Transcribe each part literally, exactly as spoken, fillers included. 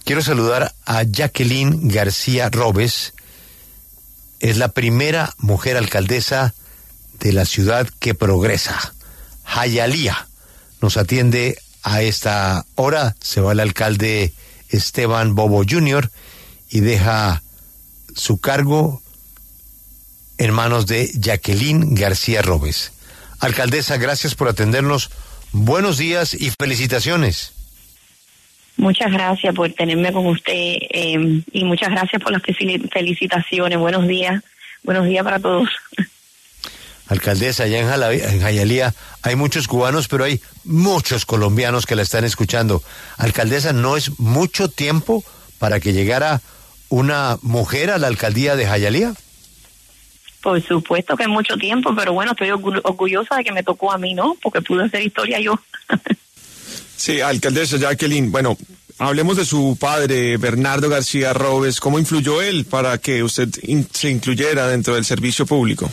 Quiero saludar a Jacqueline García Robes. Es la primera mujer alcaldesa de la ciudad que progresa, Hialeah. Nos atiende a esta hora. Se va el alcalde Esteban Bobo junior y deja su cargo en manos de Jacqueline García Robes. Alcaldesa, gracias por atendernos. Buenos días y felicitaciones. Muchas gracias por tenerme con usted eh, y muchas gracias por las felicitaciones. Buenos días, buenos días para todos. Alcaldesa, allá en, Jala, en Hialeah hay muchos cubanos, pero hay muchos colombianos que la están escuchando. Alcaldesa, ¿no es mucho tiempo para que llegara una mujer a la alcaldía de Hialeah? Por supuesto que es mucho tiempo, pero bueno, estoy orgullosa de que me tocó a mí, ¿no? Porque pude hacer historia yo. Sí, alcaldesa Jacqueline, bueno, hablemos de su padre, Bernardo García Robes. ¿Cómo influyó él para que usted in- se incluyera dentro del servicio público?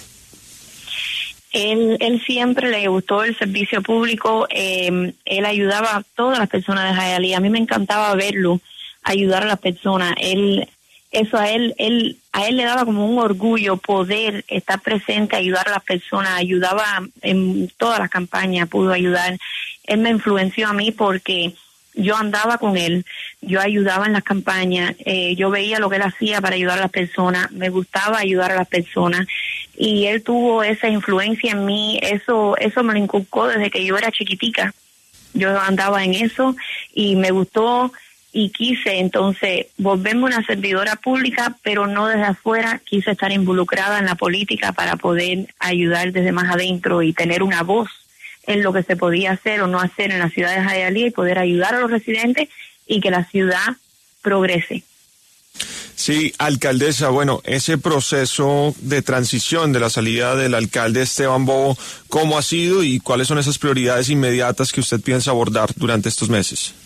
Él, él siempre le gustó el servicio público. Eh, él ayudaba a todas las personas de Hialeah. A mí me encantaba verlo ayudar a las personas. Él, eso a él, él, a él le daba como un orgullo poder estar presente, ayudar a las personas. Ayudaba en todas las campañas, pudo ayudar. Él me influenció a mí porque yo andaba con él, yo ayudaba en las campañas, eh, yo veía lo que él hacía para ayudar a las personas, me gustaba ayudar a las personas y él tuvo esa influencia en mí. Eso, eso me lo inculcó desde que yo era chiquitica. Yo andaba en eso y me gustó y quise entonces volverme una servidora pública, pero no desde afuera. Quise estar involucrada en la política para poder ayudar desde más adentro y tener una voz en lo que se podía hacer o no hacer en la ciudad de Hialeah y poder ayudar a los residentes y que la ciudad progrese. Sí, alcaldesa, bueno, ese proceso de transición de la salida del alcalde Esteban Bobo, ¿cómo ha sido y cuáles son esas prioridades inmediatas que usted piensa abordar durante estos meses?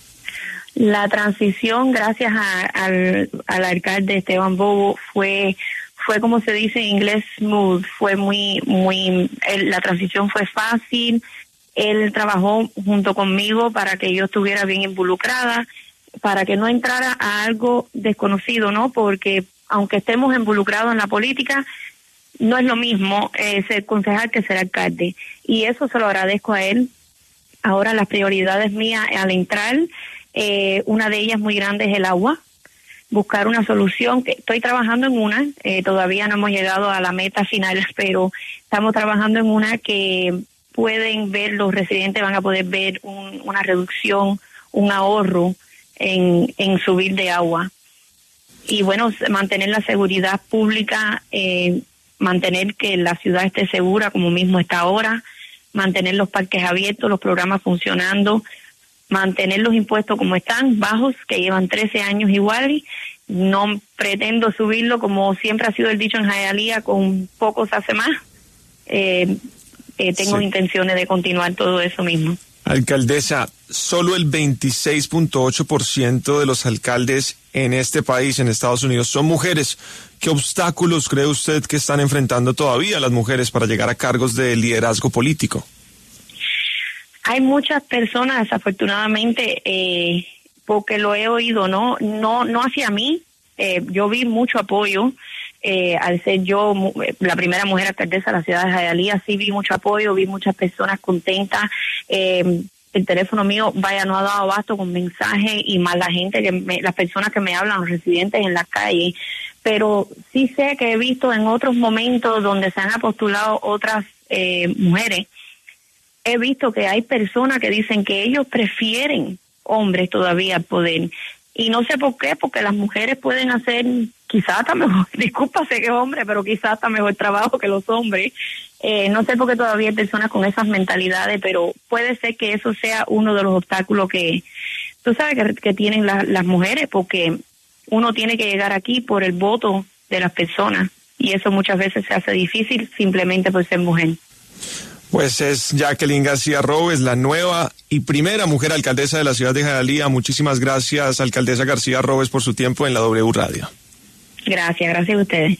La transición, gracias a, al, al alcalde Esteban Bobo, fue fue como se dice en inglés, smooth, fue muy, muy, el, la transición fue fácil. Él trabajó junto conmigo para que yo estuviera bien involucrada, para que no entrara a algo desconocido, ¿no? Porque aunque estemos involucrados en la política, no es lo mismo eh, ser concejal que ser alcalde. Y eso se lo agradezco a él. Ahora las prioridades mías al entrar, eh, una de ellas muy grande es el agua. Buscar una solución, que estoy trabajando en una, eh, todavía no hemos llegado a la meta final, pero estamos trabajando en una que pueden ver, los residentes van a poder ver un, una reducción, un ahorro en, en su bill de agua. Y bueno, mantener la seguridad pública, eh, mantener que la ciudad esté segura como mismo está ahora, mantener los parques abiertos, los programas funcionando, mantener los impuestos como están, bajos, que llevan trece años igual. No pretendo subirlo, como siempre ha sido el dicho en Hialeah, con poco se hace más. Eh, eh, tengo sí. intenciones de continuar todo eso mismo. Alcaldesa, solo el veintiséis punto ocho por ciento de los alcaldes en este país, en Estados Unidos, son mujeres. ¿Qué obstáculos cree usted que están enfrentando todavía las mujeres para llegar a cargos de liderazgo político? Hay muchas personas, desafortunadamente, eh, porque lo he oído, no no no hacia mí. Eh, yo vi mucho apoyo, eh, al ser yo la primera mujer alcaldesa de la ciudad de Hialeah, sí vi mucho apoyo, vi muchas personas contentas. Eh, el teléfono mío, vaya, no ha dado abasto con mensajes y más la gente, que me, las personas que me hablan, los residentes en la calle. Pero sí sé que he visto en otros momentos donde se han postulado otras eh, mujeres, he visto que hay personas que dicen que ellos prefieren hombres todavía al poder. Y no sé por qué, porque las mujeres pueden hacer quizás hasta mejor, disculpa, sé que es hombre, pero quizás hasta mejor trabajo que los hombres. Eh, no sé por qué todavía hay personas con esas mentalidades, pero puede ser que eso sea uno de los obstáculos que, tú sabes, que, que tienen la, las mujeres, porque uno tiene que llegar aquí por el voto de las personas, y eso muchas veces se hace difícil simplemente por ser mujer. Pues es Jacqueline García Robes, la nueva y primera mujer alcaldesa de la ciudad de Hialeah. Muchísimas gracias, alcaldesa García Robes, por su tiempo en la W Radio. Gracias, gracias a ustedes.